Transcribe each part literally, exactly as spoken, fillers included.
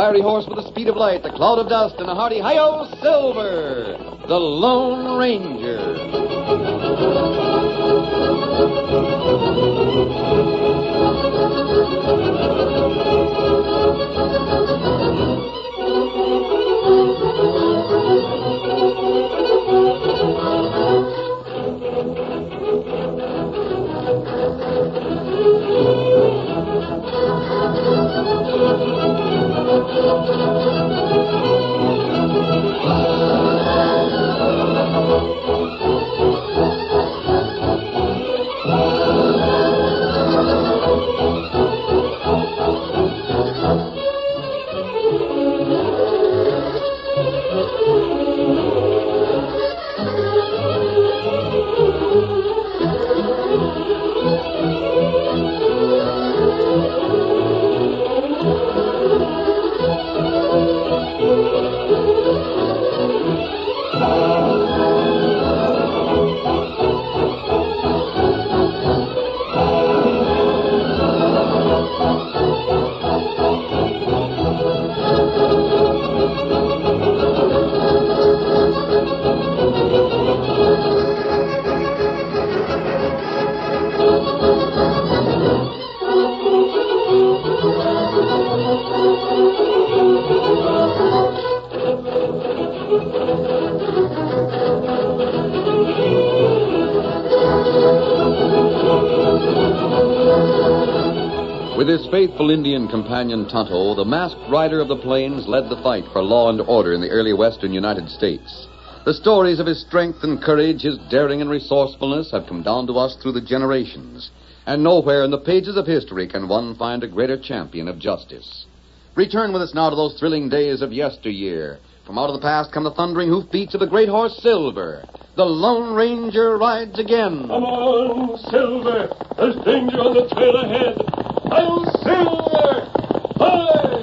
wiry horse with the speed of light, the cloud of dust, and a hearty hi-yo, Silver, the Lone Ranger. With his faithful Indian companion Tonto, the masked rider of the plains led the fight for law and order in the early western United States. The stories of his strength and courage, his daring and resourcefulness have come down to us through the generations. And nowhere in the pages of history can one find a greater champion of justice. Return with us now to those thrilling days of yesteryear. From out of the past come the thundering hoofbeats of the great horse Silver. The Lone Ranger rides again. Come on, Silver. There's danger on the trail ahead. I'm Silver! Hi!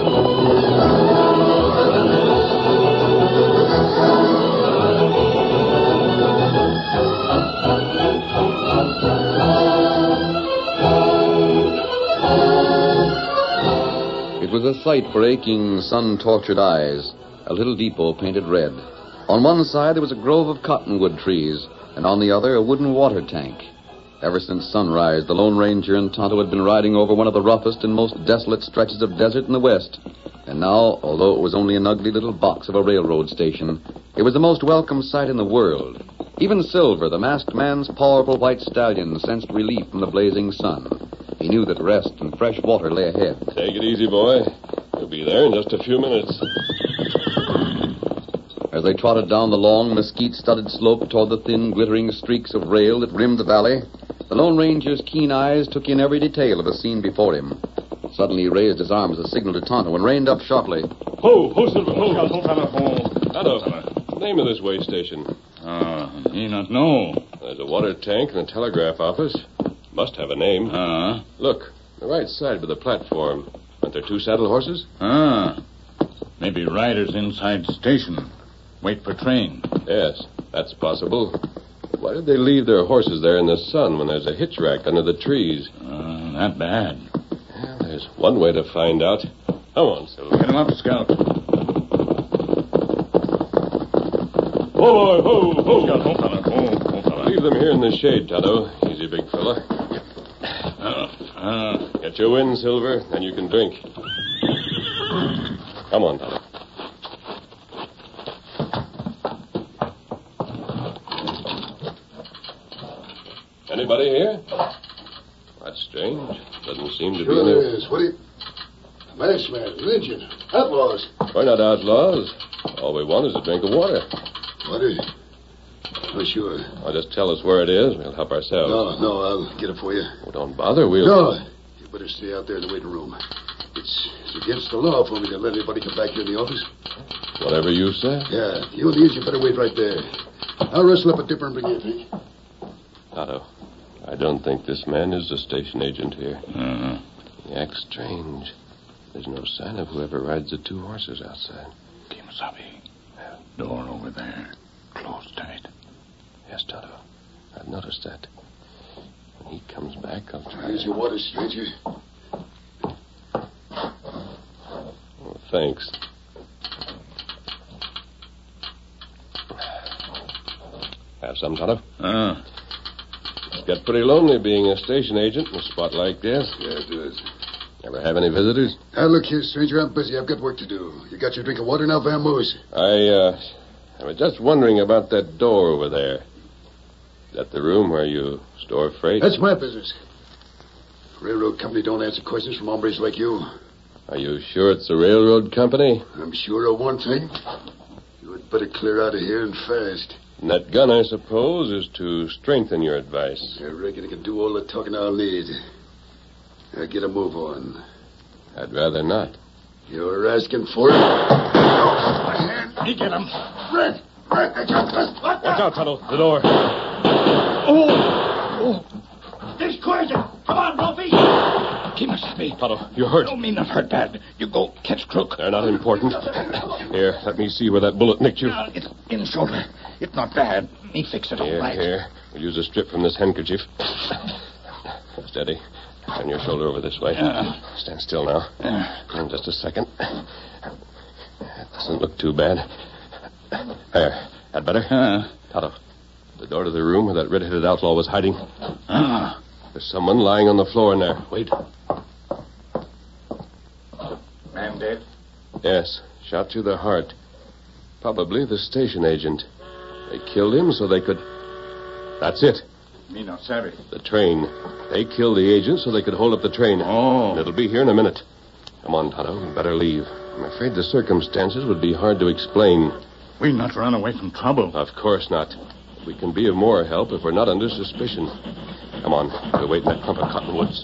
It was a sight for aching, sun-tortured eyes. A little depot painted red. On one side there was a grove of cottonwood trees, and on the other a wooden water tank. Ever since sunrise, the Lone Ranger and Tonto had been riding over one of the roughest and most desolate stretches of desert in the West. And now, although it was only an ugly little box of a railroad station, it was the most welcome sight in the world. Even Silver, the masked man's powerful white stallion, sensed relief from the blazing sun. He knew that rest and fresh water lay ahead. Take it easy, boy. We'll be there in just a few minutes. As they trotted down the long, mesquite-studded slope toward the thin, glittering streaks of rail that rimmed the valley, the Lone Ranger's keen eyes took in every detail of the scene before him. Suddenly he raised his arm as a signal to Tonto and reined up sharply. Ho, ho, Silver, ho. Tonto, name of this way station? Ah, uh, he not know. There's a water tank and a telegraph office. Must have a name. Ah. Uh. Look, the right side of the platform. Aren't there two saddle horses? Ah. Maybe riders inside station. Wait for train. Yes, that's possible. Why did they leave their horses there in the sun when there's a hitch rack under the trees? Uh, not bad. Well, there's one way to find out. Come on, Silver. Get him up, Scout. Ho, boy, ho, ho. Scout, ho, fella. Ho, ho, fella. Leave them here in the shade, Tonto. Easy, big fella. Uh, uh. Get your wind, Silver, then you can drink. Come on, Tonto. Anybody here? That's strange. Doesn't seem to sure be... Sure is. What do you... A masked man, an Indian, outlaws. We're not outlaws. All we want is a drink of water. Water? Oh, sure. Well, just tell us where it is. We'll help ourselves. No, no, I'll get it for you. Well, don't bother. We'll... No, you better stay out there in the waiting room. It's, it's against the law for me to let anybody come back here in the office. Whatever you say. Yeah, you and the Indian better wait right there. I'll rustle up a dipper and bring you a drink. Otto, I don't think this man is a station agent here. Uh-huh. He acts strange. There's no sign of whoever rides the two horses outside. Kemosabe. Door over there. Closed tight. Yes, Tonto. I've noticed that. When he comes back, I'll try... Here's your water, stranger. Well, Thanks. Have some, Tonto? Ah. It's got pretty lonely being a station agent in a spot like this. Yeah, it does. Ever have any visitors? Now, look here, stranger. I'm busy. I've got work to do. You got your drink of water now, Vamoose? I, uh, I was just wondering about that door over there. Is that the room where you store freight? That's my business. Railroad company don't answer questions from hombres like you. Are you sure it's the railroad company? I'm sure of one thing. You had better clear out of here and fast. And that gun, I suppose, is to strengthen your advice. I reckon it can do all the talking I'll need. Now get a move on. I'd rather not. You're asking for it? Oh, my hand. You get him. Red! Red! I got this. What Watch out, Tonto. The door. Oh! Oh! This crazy. Come on, Ralphie. Keep us happy. Tonto, you're hurt. Don't mean not hurt bad. You go catch Crook. They're not important. Here, let me see where that bullet nicked you. Uh, it's in shoulder. It's not bad. Me fix it all Here, right. here. We'll use a strip from this handkerchief. Steady. Turn your shoulder over this way. Uh, Stand still now. Uh, In just a second. That doesn't look too bad. There. That better? uh, Tonto, the door to the room where that red-headed outlaw was hiding. uh. There's someone lying on the floor in there. Wait. Man dead? Yes, shot through the heart. Probably the station agent. They killed him so they could... That's it. Me not savvy. The train. They killed the agent so they could hold up the train. Oh. And it'll be here in a minute. Come on, Tonto. We better leave. I'm afraid the circumstances would be hard to explain. We not run away from trouble. Of course not. We can be of more help if we're not under suspicion. Come on. We'll wait in that clump of cottonwoods.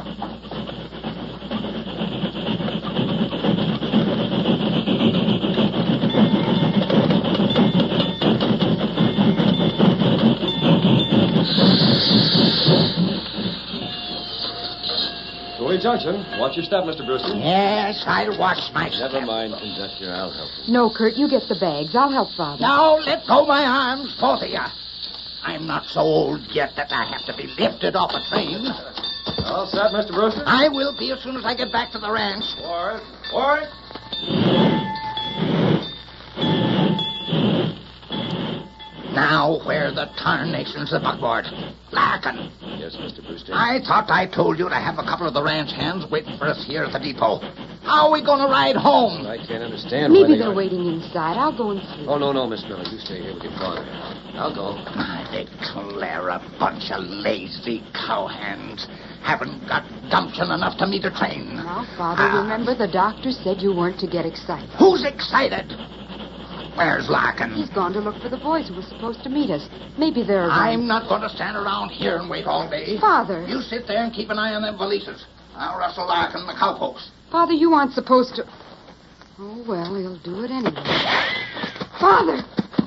Foley Junction. Watch your step, Mister Brewster. Yes, I'll watch my step. Never mind, conductor. I'll help you. No, Kurt, you get the bags. I'll help Father. Now, let go my arms, both of you. I'm not so old yet that I have to be lifted off a train. All set, Mister Brewster? I will be as soon as I get back to the ranch. Warren. Warren. Now, where the tarnation's the buckboard? Larkin. Yes, Mister Brewster. I thought I told you to have a couple of the ranch hands waiting for us here at the depot. How are we going to ride home? I can't understand Maybe why they they're are... waiting inside. I'll go and see. Oh, no, no, Miss Miller. You stay here with your father. I'll go. I declare a bunch of lazy cowhands. Haven't got gumption enough to meet a train. Now, Father, Ah. remember the doctor said you weren't to get excited. Who's excited? Where's Larkin? He's gone to look for the boys who were supposed to meet us. Maybe they're around. I'm not going to stand around here and wait all day. Father. You sit there and keep an eye on them valises. I'll rustle Larkin and the cowpokes. Father, you aren't supposed to... Oh, well, he'll do it anyway. Father!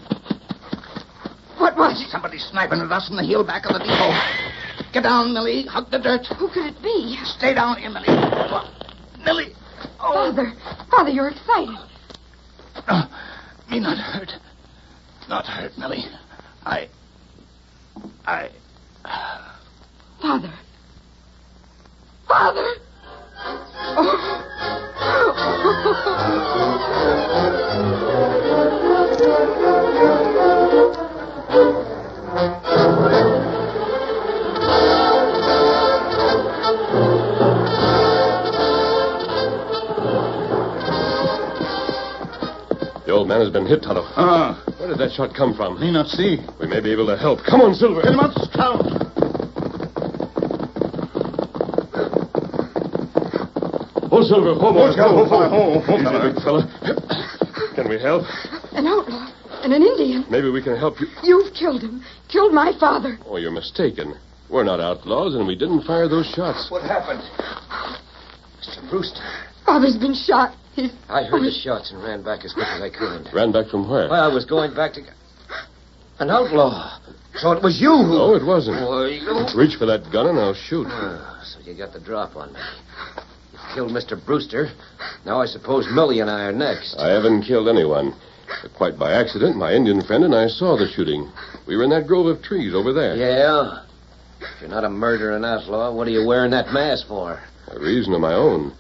What was it? Somebody sniping at us in the hill back of the depot. Get down, Millie. Hug the dirt. Who could it be? Stay down here, Millie. Well, Millie. Oh. Father. Father, you're excited. Uh, me not hurt. Not hurt, Millie. I... I... Father. Father! The old man has been hit, Tonto. Ah. Where did that shot come from? Me not see. We may be able to help. Come on, Silver. Get him up, Scout. Oh, Silver. Home, Oh, Scout. Oh, fella. Oh, oh, Easy, fella. big fella. Can we help? An outlaw. And an Indian. Maybe we can help you. You've killed him. Killed my father. Oh, you're mistaken. We're not outlaws, and we didn't fire those shots. What happened? Mister Brewster. Father's been shot. He's... I heard the shots and ran back as quick as I could. Ran back from where? Well, I was going back to... An outlaw. So it was you who... No, it wasn't. Why, you... Reach for that gun and I'll shoot. Ah, so you got the drop on me. You killed Mister Brewster. Now I suppose Millie and I are next. I haven't killed anyone. But quite by accident, my Indian friend and I saw the shooting. We were in that grove of trees over there. Yeah? If you're not a murdering outlaw, what are you wearing that mask for? A reason of my own.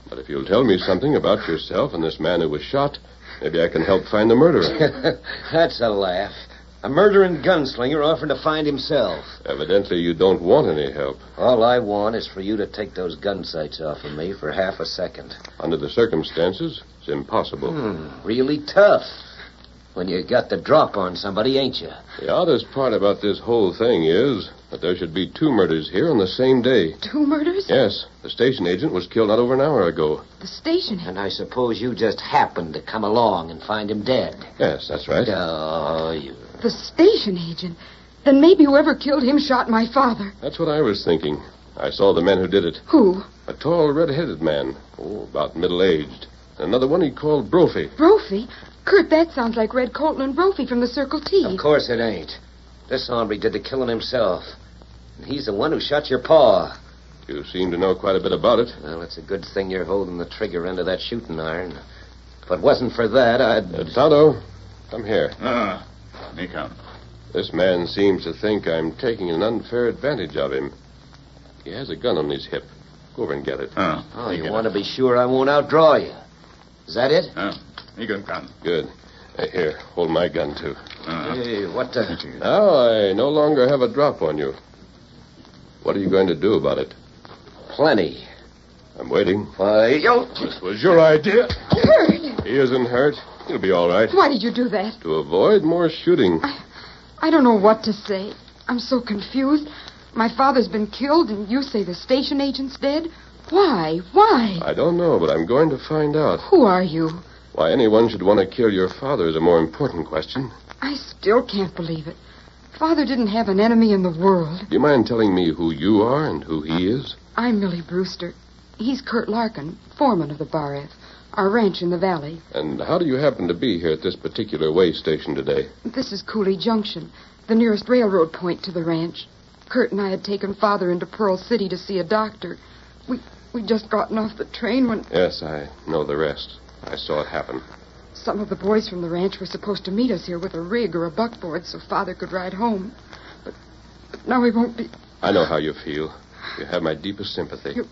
But if you'll tell me something about yourself and this man who was shot, maybe I can help find the murderer. That's a laugh. A murdering gunslinger offering to find himself. Evidently, you don't want any help. All I want is for you to take those gun sights off of me for half a second. Under the circumstances, it's impossible. Hmm, really tough. When you got the drop on somebody, ain't you? The oddest part about this whole thing is that there should be two murders here on the same day. Two murders? Yes. The station agent was killed not over an hour ago. The station agent? And I suppose you just happened to come along and find him dead. Yes, that's right. Oh, you... The station agent? Then maybe whoever killed him shot my father. That's what I was thinking. I saw the men who did it. Who? A tall, red-headed man. Oh, about middle-aged. Another one he called Brophy. Brophy? Kurt, that sounds like Red Colton and Brophy from the Circle T. Of course it ain't. This hombre did the killing himself. And he's the one who shot your pa. You seem to know quite a bit about it. Well, it's a good thing you're holding the trigger end of that shooting iron. If it wasn't for that, I'd... Uh, Tonto, come here. Ah, me come. This man seems to think I'm taking an unfair advantage of him. He has a gun on his hip. Go over and get it. Ah, Oh, you want to be sure I won't outdraw you. Is that it? Ah, me gun gun. Good. Uh, here, hold my gun, too. Ah. Hey, what the... Now I no longer have a drop on you. What are you going to do about it? Plenty. I'm waiting. Why, you... This was your idea. Kurt! He isn't hurt. He'll be all right. Why did you do that? To avoid more shooting. I, I don't know what to say. I'm so confused. My father's been killed, and you say the station agent's dead? Why? Why? I don't know, but I'm going to find out. Who are you? Why anyone should want to kill your father is a more important question. I still can't believe it. Father didn't have an enemy in the world. Do you mind telling me who you are and who he is? I'm Millie Brewster. He's Kurt Larkin, foreman of the Bar F, our ranch in the valley. And how do you happen to be here at this particular way station today? This is Cooley Junction, the nearest railroad point to the ranch. Kurt and I had taken Father into Pearl City to see a doctor. We we'd just gotten off the train when... Yes, I know the rest. I saw it happen. Some of the boys from the ranch were supposed to meet us here with a rig or a buckboard so Father could ride home. But, but now he won't be... I know how you feel. You have my deepest sympathy. You,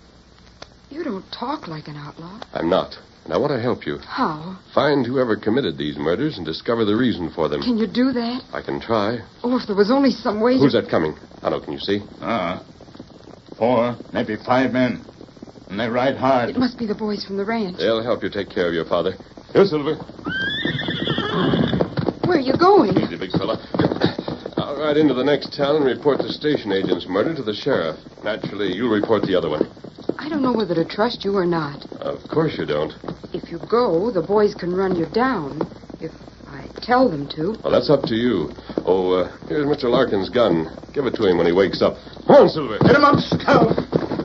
you don't talk like an outlaw. I'm not. And I want to help you. How? Find whoever committed these murders and discover the reason for them. Can you do that? I can try. Oh, if there was only some way Who's to... that coming? Tonto, can you see? Ah. Four, maybe five men. And they ride hard. It must be the boys from the ranch. They'll help you take care of your father. Here, Silver. Where are you going? Easy, big fella. I'll ride into the next town and report the station agent's murder to the sheriff. Naturally, you'll report the other one. I don't know whether to trust you or not. Of course you don't. If you go, the boys can run you down. If I tell them to. Well, that's up to you. Oh, uh, here's Mister Larkin's gun. Give it to him when he wakes up. Come on, Silver. Hit him up, Scout.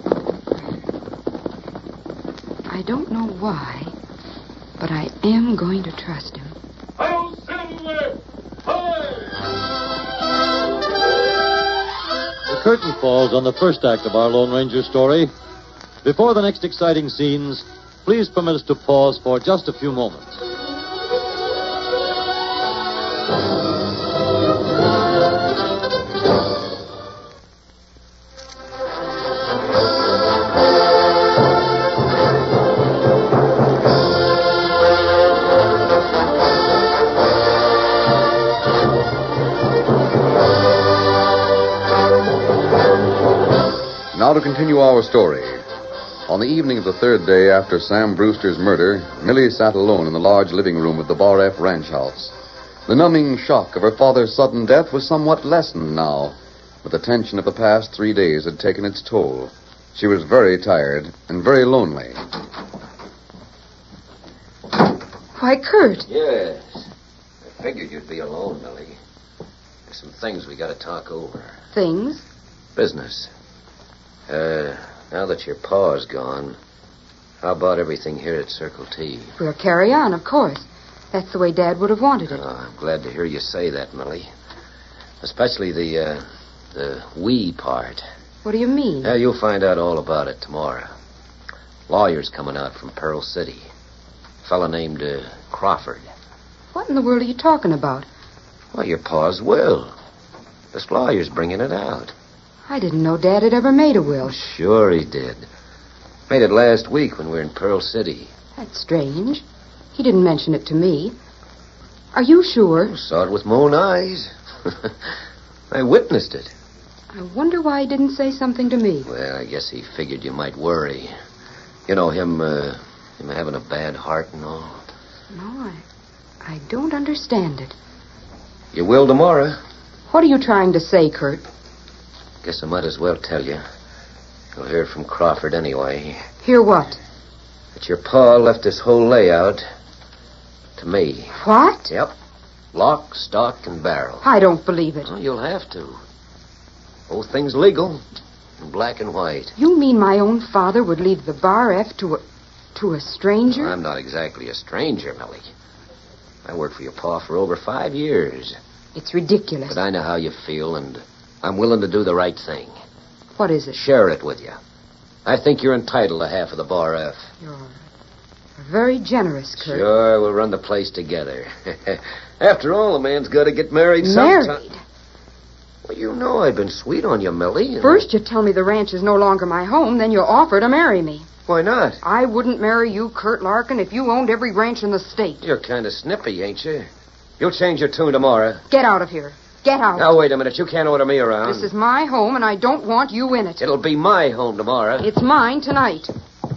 I don't know why, but I am going to trust him. Hail, Silver! Hi! The curtain falls on the first act of our Lone Ranger story. Before the next exciting scenes, please permit us to pause for just a few moments. Now to continue our story. On the evening of the third day after Sam Brewster's murder, Millie sat alone in the large living room of the Bar F ranch house. The numbing shock of her father's sudden death was somewhat lessened now, but the tension of the past three days had taken its toll. She was very tired and very lonely. Why, Kurt. Yes. I figured you'd be alone, Millie. There's some things we got to talk over. Things? Business. Uh, now that your pa's gone, how about everything here at Circle T? We'll carry on, of course. That's the way Dad would have wanted it. Oh, I'm glad to hear you say that, Millie. Especially the, uh, the we part. What do you mean? Yeah, you'll find out all about it tomorrow. Lawyer's coming out from Pearl City. A fella named, uh, Crawford. What in the world are you talking about? Well, your pa's will. This lawyer's bringing it out. I didn't know Dad had ever made a will. Sure he did. Made it last week when we were in Pearl City. That's strange. He didn't mention it to me. Are you sure? Saw it with my own eyes. I witnessed it. I wonder why he didn't say something to me. Well, I guess he figured you might worry. You know, him, uh, him having a bad heart and all. No, I, I don't understand it. You will tomorrow. What are you trying to say, Kurt? Guess I might as well tell you. You'll hear from Crawford anyway. Hear what? That your pa left this whole layout to me. What? Yep. Lock, stock, and barrel. I don't believe it. Well, you'll have to. Both things legal. In black and white. You mean my own father would leave the Bar F to a, to a stranger? Well, I'm not exactly a stranger, Millie. I worked for your pa for over five years. It's ridiculous. But I know how you feel, and I'm willing to do the right thing. What is it? Share it with you. I think you're entitled to half of the Bar F. You're very generous, Kurt. Sure, we'll run the place together. After all, a man's got to get married sometime. Married? Well, you know I've been sweet on you, Millie. And... First you tell me the ranch is no longer my home, then you offer to marry me. Why not? I wouldn't marry you, Kurt Larkin, if you owned every ranch in the state. You're kind of snippy, ain't you? You'll change your tune tomorrow. Get out of here. Get out. Now, wait a minute. You can't order me around. This is my home, and I don't want you in it. It'll be my home tomorrow. It's mine tonight.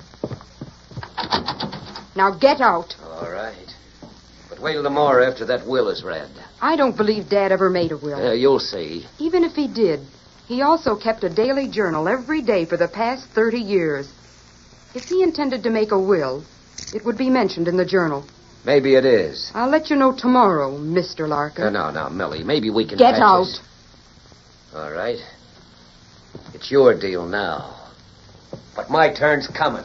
Now get out. All right. But wait till tomorrow after that will is read. I don't believe Dad ever made a will. Yeah, you'll see. Even if he did, he also kept a daily journal every day for the past thirty years. If he intended to make a will, it would be mentioned in the journal. Maybe it is. I'll let you know tomorrow, Mister Larkin. No, no, no, Millie. Maybe we can... Get patch out. this. All right. It's your deal now. But my turn's coming.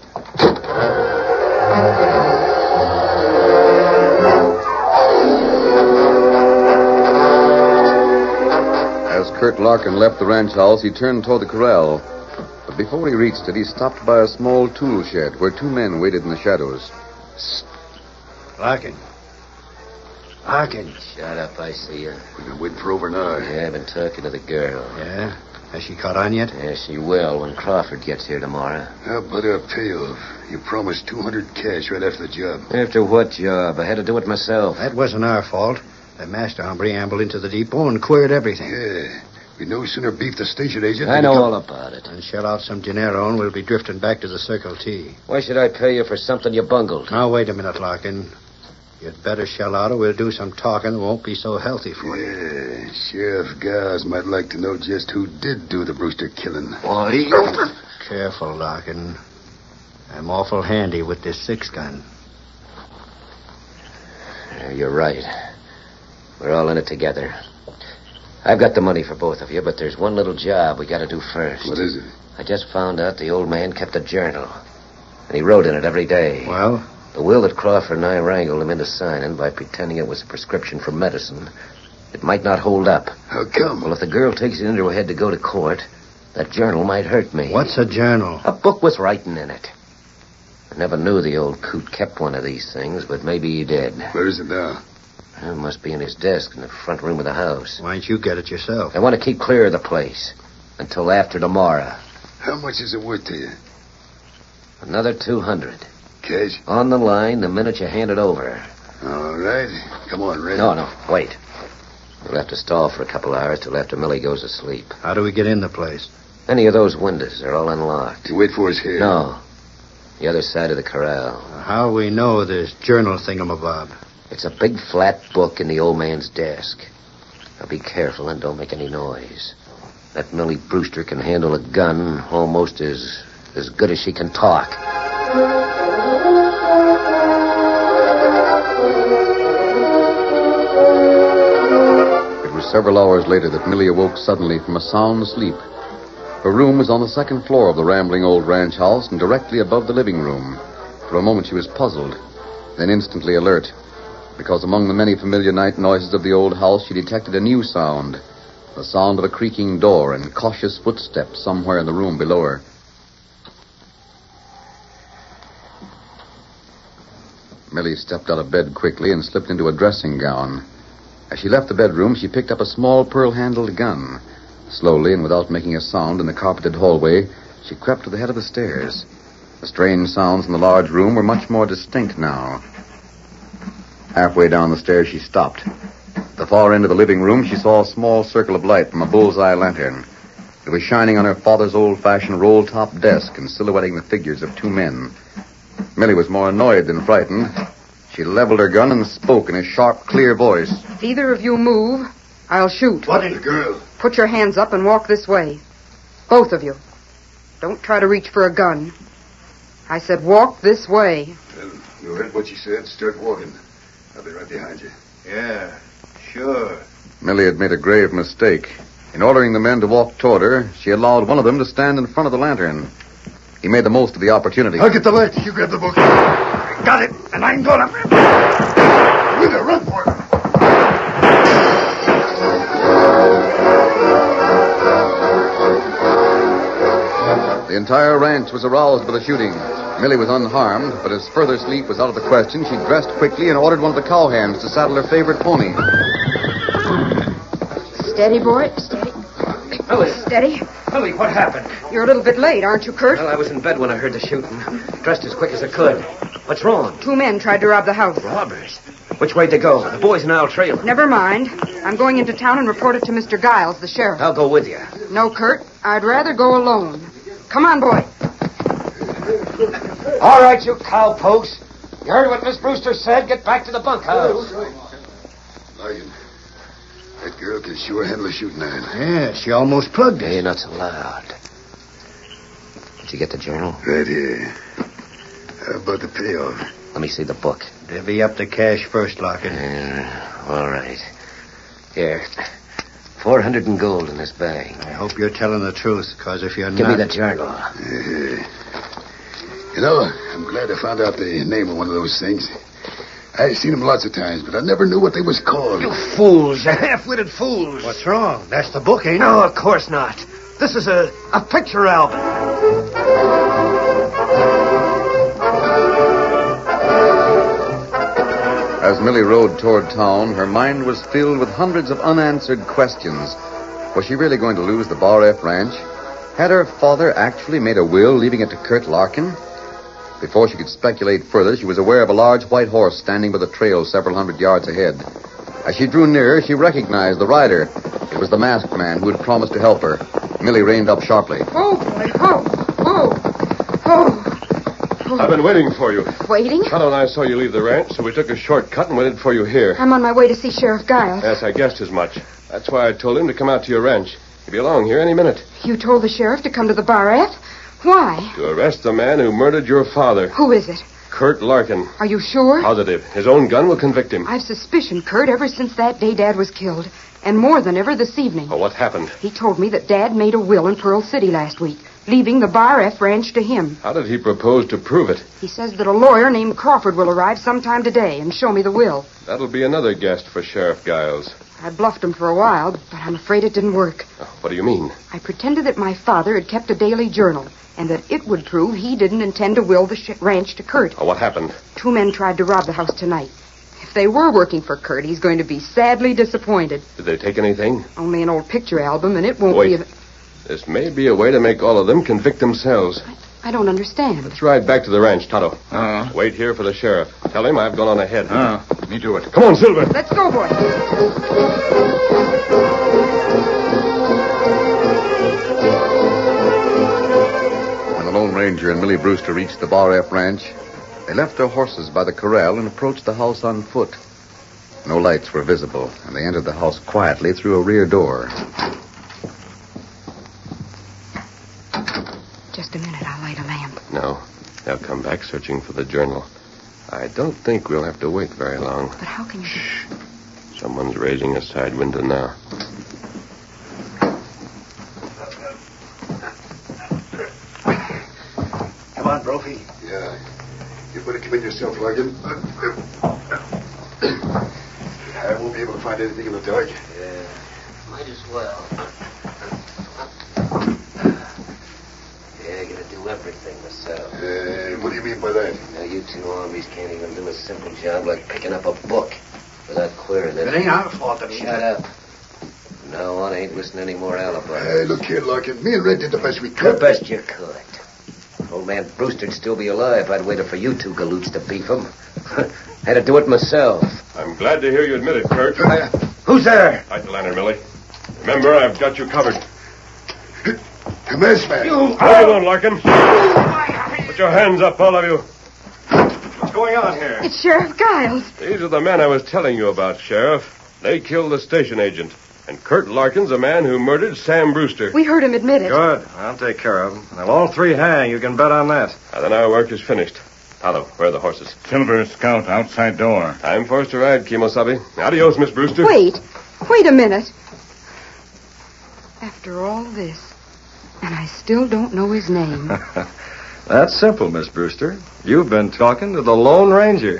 As Kurt Larkin left the ranch house, he turned toward the corral. But before he reached it, he stopped by a small tool shed where two men waited in the shadows. Larkin. Larkin. Shut up, I see you. We've been waiting for over an hour. Yeah, I've been talking to the girl. Yeah? Has she caught on yet? Yeah, she will when Crawford gets here tomorrow. How about our payoff? You promised two hundred cash right after the job. After what job? I had to do it myself. That wasn't our fault. The master hombre ambled into the depot and queered everything. Yeah. We no sooner beefed the station agent... I know come... all about it. And shell out some dinero and we'll be drifting back to the Circle T. Why should I pay you for something you bungled? Now, wait a minute, Larkin. You'd better shell out or we'll do some talking that won't be so healthy for you. Yeah, Sheriff Gars might like to know just who did do the Brewster killing. Why? Careful, Larkin. I'm awful handy with this six-gun. Yeah, you're right. We're all in it together. I've got the money for both of you, but there's one little job we got to do first. What is it? I just found out the old man kept a journal. And he wrote in it every day. Well? The will that Crawford and I wrangled him into signing by pretending it was a prescription for medicine, it might not hold up. How come? Well, if the girl takes it into her head to go to court, that journal might hurt me. What's a journal? A book with writing in it. I never knew the old coot kept one of these things, but maybe he did. Where is it now? Well, it must be in his desk in the front room of the house. Why don't you get it yourself? I want to keep clear of the place until after tomorrow. How much is it worth to you? Another two hundred. Cash? On the line the minute you hand it over. All right. Come on, Red. No, no, wait. We'll have to stall for a couple hours till after Millie goes to sleep. How do we get in the place? Any of those windows are all unlocked. You wait for us here. No. The other side of the corral. How we know this journal thingamabob? It's a big flat book in the old man's desk. Now be careful and don't make any noise. That Millie Brewster can handle a gun almost as as good as she can talk. It was several hours later that Millie awoke suddenly from a sound sleep. Her room was on the second floor of the rambling old ranch house and directly above the living room. For a moment she was puzzled, then instantly alert, because among the many familiar night noises of the old house she detected a new sound, the sound of a creaking door and cautious footsteps somewhere in the room below her. Millie stepped out of bed quickly and slipped into a dressing gown. As she left the bedroom, she picked up a small pearl-handled gun. Slowly and without making a sound in the carpeted hallway, she crept to the head of the stairs. The strange sounds in the large room were much more distinct now. Halfway down the stairs, she stopped. At the far end of the living room, she saw a small circle of light from a bullseye lantern. It was shining on her father's old-fashioned roll-top desk and silhouetting the figures of two men. Millie was more annoyed than frightened. She leveled her gun and spoke in a sharp, clear voice. If either of you move, I'll shoot. What is the girl? Put your hands up and walk this way. Both of you. Don't try to reach for a gun. I said walk this way. Well, you heard what she said. Start walking. I'll be right behind you. Yeah, sure. Millie had made a grave mistake. In ordering the men to walk toward her, she allowed one of them to stand in front of the lantern. He made the most of the opportunity. I'll get the light. You grab the book. Got it, and I'm gonna... We're gonna run for it. The entire ranch was aroused by the shooting. Millie was unharmed, but as further sleep was out of the question, she dressed quickly and ordered one of the cowhands to saddle her favorite pony. Steady, boy. Steady. Millie. Steady. Millie, what happened? You're a little bit late, aren't you, Kurt? Well, I was in bed when I heard the shooting. Dressed as quick as I could. What's wrong? Two men tried to rob the house. Robbers? Which way'd they go? The boys and I'll trail them. Never mind. I'm going into town and report it to Mister Giles, the sheriff. I'll go with you. No, Kurt. I'd rather go alone. Come on, boy. All right, you cowpokes. You heard what Miss Brewster said. Get back to the bunkhouse. Larkin, that girl can sure handle a shooting iron. Yeah, she almost plugged us. Hey, not so loud. Did you get the journal? Right here. How about the payoff? Let me see the book. Divvy up the cash first, Larkin. Yeah, all right. Here. Four hundred in gold in this bag. I hope you're telling the truth, because if you're Give not... me the journal. Uh, you know, I'm glad I found out the name of one of those things. I've seen them lots of times, but I never knew what they was called. You fools. You half-witted fools. What's wrong? That's the book, ain't it? No, of course not. This is a, a picture album. As Millie rode toward town, her mind was filled with hundreds of unanswered questions. Was she really going to lose the Bar F ranch? Had her father actually made a will, leaving it to Kurt Larkin? Before she could speculate further, she was aware of a large white horse standing by the trail several hundred yards ahead. As she drew nearer, she recognized the rider. It was the masked man who had promised to help her. Millie reined up sharply. Oh, boy. Oh, oh, oh. I've been waiting for you. Waiting? Tonto and I saw you leave the ranch, so we took a shortcut and waited for you here. I'm on my way to see Sheriff Giles. Yes, I guessed as much. That's why I told him to come out to your ranch. He'll be along here any minute. You told the sheriff to come to the Bar F? Why? To arrest the man who murdered your father. Who is it? Kurt Larkin. Are you sure? Positive. His own gun will convict him. I've suspicioned Kurt ever since that day Dad was killed. And more than ever this evening. Oh, what happened? He told me that Dad made a will in Pearl City last week, leaving the Bar F ranch to him. How did he propose to prove it? He says that a lawyer named Crawford will arrive sometime today and show me the will. That'll be another guest for Sheriff Giles. I bluffed him for a while, but I'm afraid it didn't work. Oh, what do you mean? I pretended that my father had kept a daily journal, and that it would prove he didn't intend to will the sh- ranch to Kurt. Oh, what happened? Two men tried to rob the house tonight. If they were working for Kurt, he's going to be sadly disappointed. Did they take anything? Only an old picture album, and it won't Wait. be... A... This may be a way to make all of them convict themselves. I don't understand. Let's ride back to the ranch, Tonto. Uh-huh. Wait here for the sheriff. Tell him I've gone on ahead. Uh, me do it. Come on, Silver. Let's go, boy. When the Lone Ranger and Millie Brewster reached the Bar F ranch, they left their horses by the corral and approached the house on foot. No lights were visible, and they entered the house quietly through a rear door. Just a minute, I'll light a lamp. No. They'll come back searching for the journal. I don't think we'll have to wait very long. But how can you... Shh. Someone's raising a side window now. Come on, Brophy. Yeah. You better come in yourself, Larkin. I won't be able to find anything in the dark. Yeah, might as well. Yeah, I gotta do everything myself. Uh, what do you mean by that? Now, you two armies can't even do a simple job like picking up a book without querying it. It ain't our fault that... Shut up. From now on, I ain't listening to any more alibis. Hey, look here, Larkin. Me and Red did the best we The could. best you could. Old man Brewster'd still be alive if I'd waited for you two galoots to beef him. Had to do it myself. I'm glad to hear you admit it, Kurt. Uh, who's there? Light the lantern, Millie. Remember, I've got you covered. Come here, Span. You... Hold on, Larkin. Put your hands up, all of you. What's going on here? It's Sheriff Giles. These are the men I was telling you about, Sheriff. They killed the station agent. And Kurt Larkin's a man who murdered Sam Brewster. We heard him admit it. Good. I'll take care of them. They'll all three hang. You can bet on that. Now, then our work is finished. Tonto, where are the horses? Silver Scout outside door. Time for us to ride, Kimosabe. Adios, Miss Brewster. Wait. Wait a minute. After all this, and I still don't know his name. That's simple, Miss Brewster. You've been talking to the Lone Ranger.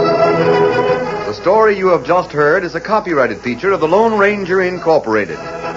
The story you have just heard is a copyrighted feature of the Lone Ranger Incorporated.